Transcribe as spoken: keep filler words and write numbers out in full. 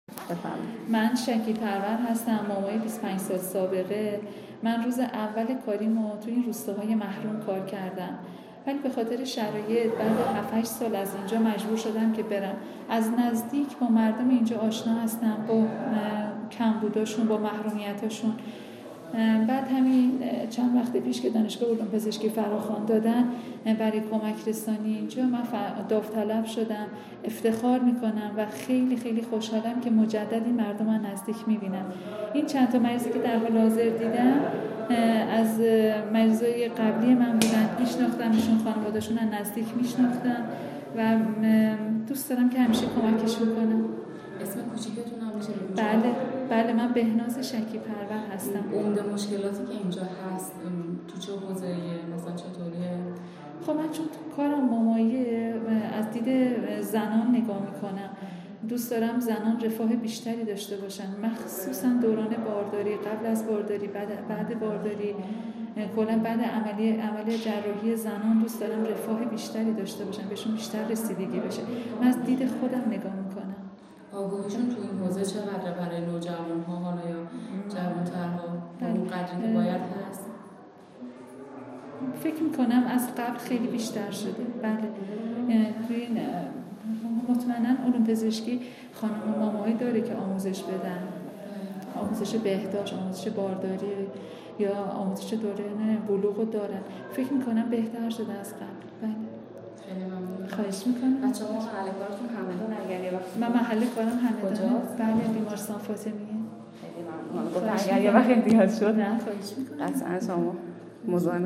بفرمایید. من شکیب پرور هستم، مامای بیست و پنج سال سابقه. من روز اول کاریمو تو این روستاهای محروم کار کردم، ولی به خاطر شرایط بعد هفت هشت سال از اینجا مجبور شدم که برم. از نزدیک با مردم اینجا آشنا هستم، با کمبوداشون، با محرومیتاشون. بعد همین چند وقت پیش که دانشگاه علوم پزشکی فراخوان دادن برای کمک رسانی اینجا، من داوطلب شدم. افتخار میکنم و خیلی خیلی خوشحالم که مجدد این مردم من نزدیک میبینم. این چند تا مریضی که در حال حاضر دیدم از مریضای قبلی من بودن، میشناختم ایشون، خانواده‌شون از نزدیک میشناختم و دوست دارم که همیشه کمکشون کنم. اسم کوچیکتون هم میشه؟ بله بله، من بهناز شکیب پرور هستم. عمده مشکلاتی که اینجا هست تو چه حوزه‌ای مثلا چطوریه؟ خب من چون تو کارم مامایی از دید زنان نگاه میکنم، دوست دارم زنان رفاه بیشتری داشته باشن، مخصوصا دوران بارداری، قبل از بارداری، بعد بعد بارداری، کلا بعد عملی عمل جراحی زنان دوست دارم رفاه بیشتری داشته باشن، بهشون بیشتر رسیدگی بشه. من از دید خودم نگاه میکنم. آگاهیشون تو این حوزه چقدره برای نوجوان‌ها حالا یا جوان‌ترها؟ اون قدری که باید هست؟ فکر میکنم از قبل خیلی بیشتر شده. بله، توی این مطمئناً علوم پزشکی خانم و مامایی داره که آموزش بدن، آموزش بهداشت، آموزش بارداری یا آموزش دوران بلوغ دارن. فکر میکنم بهتر شده از قبل. بله. خیلی ممنون. خواهش میکنم. بچه‌ها محل کارتون همدان اگر یه وقت من محل کارم همدان. کجاست؟ بله، بیمارستان فاطمیه. خیلی ممنون. اگر یه وقت احتیاج شد نه خواهش میکنم. قطعاً شما مزاحم